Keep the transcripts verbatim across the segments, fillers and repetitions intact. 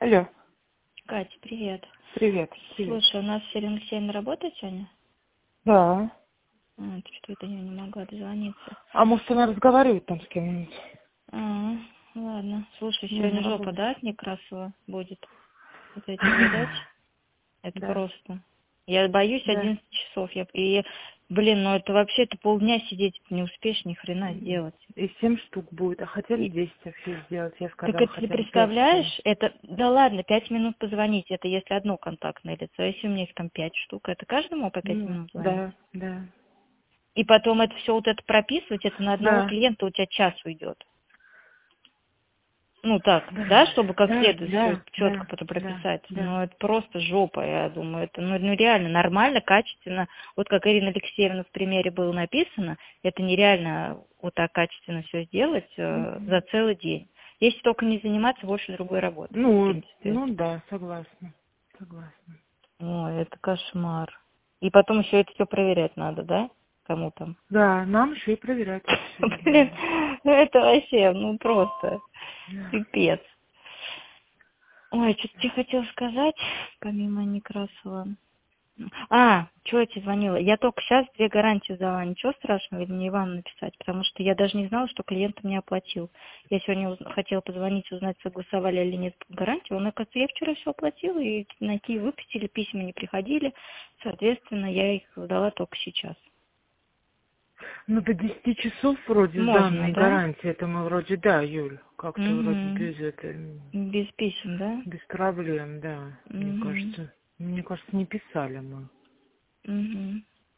Алло. Катя, привет. Привет. Привет. Слушай, у нас Елена Алексеевна работает сегодня? Да. А, что-то я не могла дозвониться. А может, она разговаривает там с кем-нибудь? А, ладно. Слушай, Не, сегодня не жопа, работает. да, от Некрасова будет? Вот этих задач? Это Да. просто. Я боюсь Да. одиннадцать часов. Я... И, блин, ну это вообще, ты полдня сидеть не успеешь ни хрена сделать. И семь штук будет. А хотели И... десять вообще сделать. Я Так сказала, это ты хотя бы пять сделать. представляешь, это, да ладно, пять минут позвонить, это если одно контактное лицо, а если у меня их там пять штук, это каждому по пять Ну, минут звонить? да, да. И потом это все вот это прописывать, это на одного Да. клиента у тебя час уйдет. Ну так, да, Да, чтобы как да, следует все да, четко да, потом да, прописать. да. Но это просто жопа, я думаю. Это ну, ну реально нормально, качественно. Вот как Ирина Алексеевна в примере было написано, это нереально вот так качественно все сделать э, Мгм. за целый день. Если только не заниматься больше другой работой, в Ну, принципе. ну да, согласна. Согласна. Ой, это кошмар. И потом еще это все проверять надо, да? Кому там? Да, нам еще и проверять это все дело Блин, надо. ну это вообще, ну просто Да. пипец. Ой, что-то тебе хотела сказать, помимо Некрасова. А, что я тебе звонила? Я только сейчас две гарантии сдала. Ничего страшного, или мне Ивану написать? Потому что я даже не знала, что клиент мне оплатил. Я сегодня уз- хотела позвонить, узнать, согласовали или нет гарантию. Он, оказывается, я вчера все оплатила, и на Киев выпустили, письма не приходили. Соответственно, я их сдала только сейчас. Ну, до десяти часов вроде Можно, данные да? гарантии. Это мы вроде, да, Юль. Как-то вроде Угу. без это, Без писем, да? без проблем, да. Мне Угу. кажется. Мне кажется, не писали мы. Угу.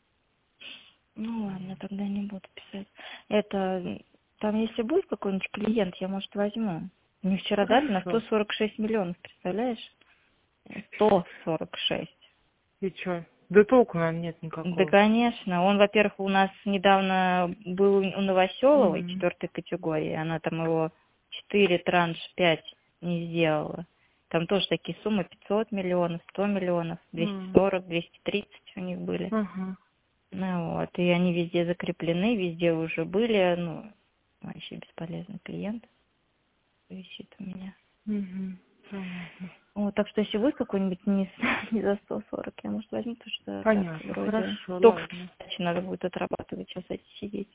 Ну ладно, тогда не буду писать. Это, там если будет какой-нибудь клиент, я, может, возьму. Мне вчера дали на сто Хорошо. сорок шесть миллионов, представляешь? сто сорок шесть. И чё? Да толку, наверное, нет Да, никакого. конечно. Он, во-первых, у нас недавно был у Новоселовой М. четвертой категории. Она там его четыре транш пять не сделала. Там тоже такие суммы пятьсот миллионов, сто миллионов, двести М. сорок, двести тридцать у них были. Ага. Ну вот, и они везде закреплены, везде уже были, ну, вообще бесполезный клиент висит у меня. Угу. Понятно. Вот, так что если будет какой-нибудь не, с- не за сто сорок, я, может, возьму, потому что так Понятно. вроде Хорошо, только в ладно. Сочи надо будет отрабатывать, сейчас эти сидеть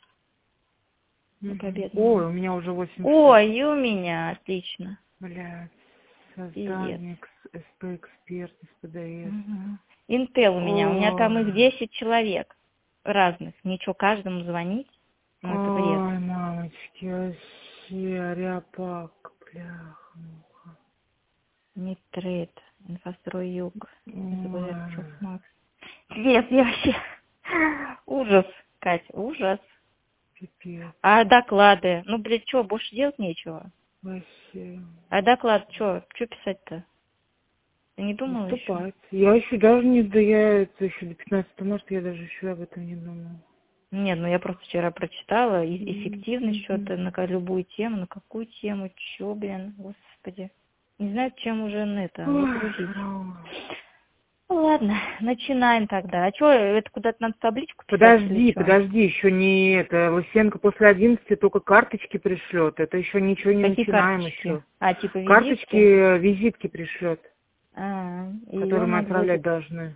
Угу. по-бедному. Ой, у меня уже восемь штук. Ой, и у меня, отлично, Блядь. пиздец. Создание экс- СП-эксперт, СПДС. Угу. Интел у меня, у меня там их Ой. десять человек разных, ничего, каждому звонить, ну это бред. Ой, мамочки, вообще, ряпак, бляха, муха. Нитрит, инфострой Юг, СБ, Ой, Макс. Нет, я вообще... Ужас, Кать, ужас. пипец, А доклады? Ну, блядь, что, больше делать нечего? вообще. А доклад, что, что писать-то? Ты не думала еще? Выступать. Я еще даже не, да я это еще до пятнадцатого марта, я даже еще об этом не думала. Нет, ну я просто вчера прочитала, и- М, эффективность мгм. что-то на ка- любую тему, на какую тему, чё, блин, господи. Не знаю, чем уже на это Ой, загрузить. фрау. Ну ладно, начинаем тогда. А что, это куда-то надо табличку писать или Подожди, что? подожди, еще не это. Лысенко после одиннадцати только карточки пришлет. Это еще ничего не Какие начинаем карточки? еще. А, типа Карточки, визитки? э, визитки пришлет, А, ее которые мы надо отправлять будет... должны.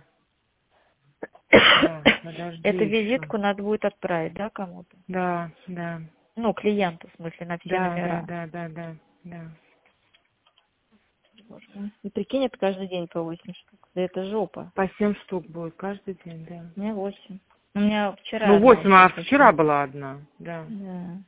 Да, подожди Эту еще. визитку надо будет отправить, да, кому-то? Да, да, Ну, клиенту, в смысле, на все да, да, номера. да, да, да, да. Боже мой. И прикинь, это каждый день по восемь штук. Да это жопа. По семь штук будет каждый день, да. У меня восемь. У меня вчера Ну, одна восемь, еще а после. вчера была одна, да. Да.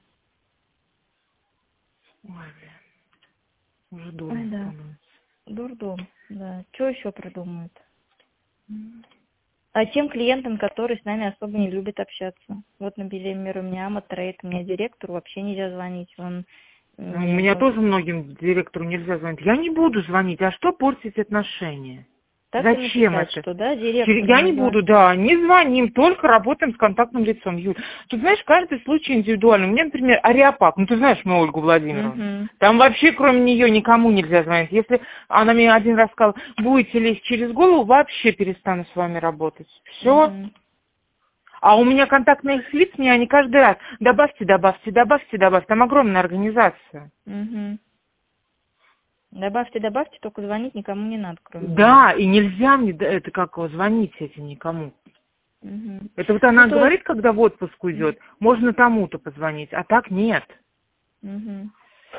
Ой, блин, уже Ой, дурно да. становится. Дурдом, да. Что еще придумают? М. А тем клиентам, которые с нами особо не любят общаться. Вот на Белемир у меня Аматрейд, у меня директору вообще нельзя звонить. Он Ну, у мне меня просто... тоже многим директору нельзя звонить. Я не буду звонить, а что портить отношения? Так и Зачем написать, это? что, да, Через- директору Я не не звонить. буду, да, не звоним, только работаем с контактным лицом. Юль, тут, знаешь, каждый случай индивидуальный. У меня, например, Ариапак, ну ты знаешь мою Ольгу Владимировну. Угу. Там вообще кроме нее никому нельзя звонить. Если она мне один раз сказала, будете лезть через голову, вообще перестану с вами работать. Все. Угу. А у меня контактных лиц, мне они каждый раз, добавьте, добавьте, добавьте, добавьте. Там огромная организация. Угу. Добавьте, добавьте, только звонить никому не надо, кроме Да, и нельзя мне, да, это как его, звонить этим никому. меня. Угу. Это вот она Ну, то говорит, есть... когда в отпуск уйдет, можно тому-то позвонить, а так нет. Угу.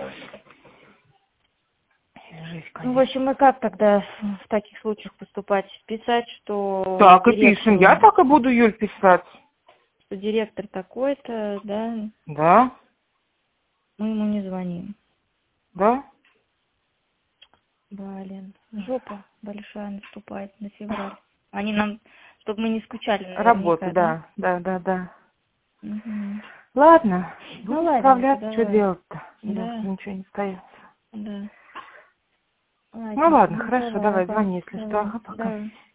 Жесть, Ну, в конечно. общем, и как тогда в таких случаях поступать? Писать, что Так и директор, пишем. Я так и буду, Юль, писать. что директор такой-то, да, Да, мы ему не звоним. да. Блин, жопа большая наступает на февраль. Они нам, чтобы мы не скучали Работа, наверняка, да? да, да, да, да. Угу. Ладно, Ну, будем ладненько, справляться, что давай. делать-то, Да, если ничего не остается. да. Ну Ладненько, ладно, ну хорошо, давай, давай, ага, звони, если что, давай, ага, пока. да.